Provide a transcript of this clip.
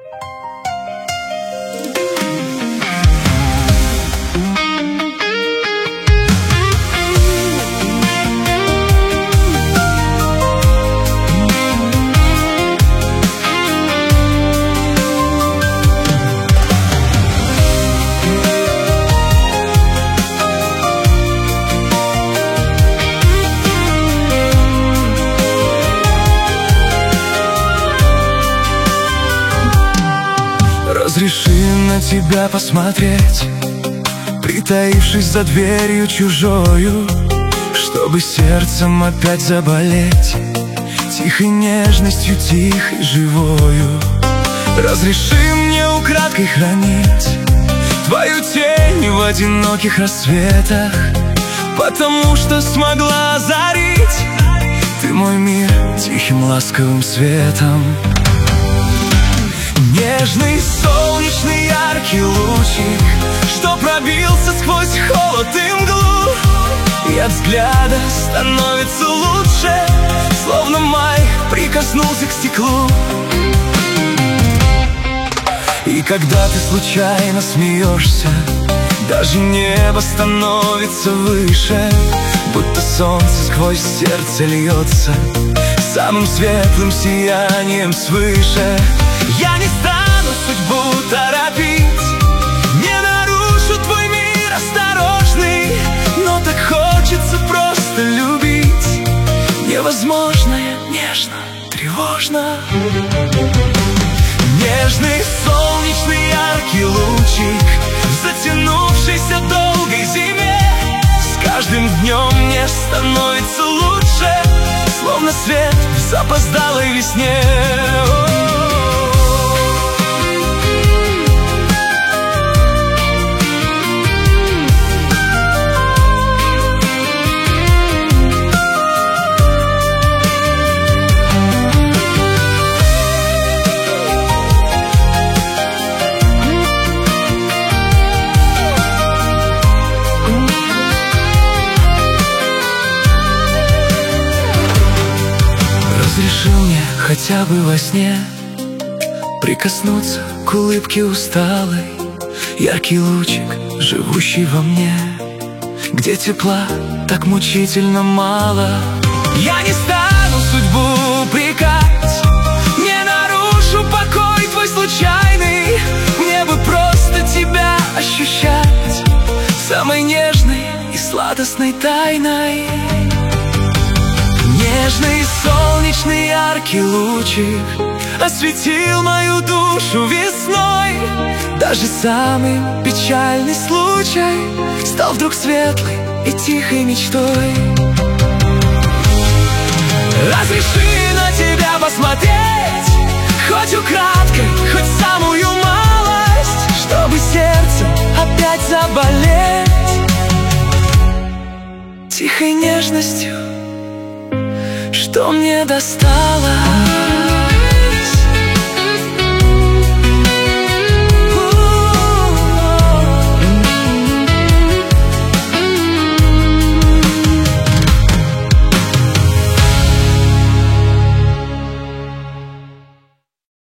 Разреши на тебя посмотреть, притаившись за дверью чужою, чтобы сердцем опять заболеть тихой нежностью, тихой живою. Разреши мне украдкой хранить твою тень в одиноких рассветах, потому что смогла озарить ты мой мир тихим ласковым светом. Нежный, солнечный, яркий лучик, что пробился сквозь холод и мглу, и от взгляда становится лучше, словно май прикоснулся к стеклу. И когда ты случайно смеешься, даже небо становится выше, будто солнце сквозь сердце льется самым светлым сиянием свыше. Я не стану судьбу торопить, не нарушу твой мир осторожный, но так хочется просто любить невозможное, нежно, тревожно. Нежный, солнечный, яркий лучик в затянувшейся долгой зиме, с каждым днем мне становится лучше, словно свет в запоздалой весне. Разреши мне хотя бы во сне прикоснуться к улыбке упалой, яркий лучик, живущий во мне, где тепла так мучительно мало. Я не стану судьбу упрекать, не нарушу покой твой случайный, мне бы просто тебя ощущать самой нежной и сладостной тайной. Нежный, солнечный, яркий лучик осветил мою душу весной, даже самый печальный случай стал вдруг светлой и тихой мечтой. Разреши на тебя посмотреть, хоть украдкой, хоть самую малость, чтобы сердцем опять заболеть тихой нежностью, что мне досталось.